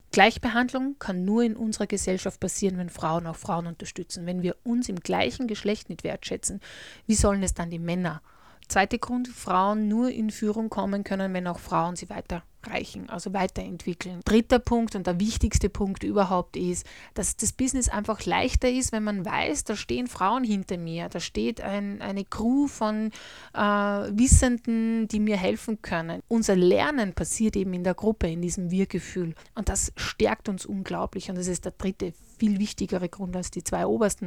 Gleichbehandlung kann nur in unserer Gesellschaft passieren, wenn Frauen auch Frauen unterstützen. Wenn wir uns im gleichen Geschlecht nicht wertschätzen, wie sollen es dann die Männer? Zweiter Grund, Frauen nur in Führung kommen können, wenn auch Frauen sie weiterreichen, also weiterentwickeln. Dritter Punkt und der wichtigste Punkt überhaupt ist, dass das Business einfach leichter ist, wenn man weiß, da stehen Frauen hinter mir, da steht eine Crew von Wissenden, die mir helfen können. Unser Lernen passiert eben in der Gruppe, in diesem Wir-Gefühl und das stärkt uns unglaublich und das ist der dritte, viel wichtigere Grund als die zwei obersten.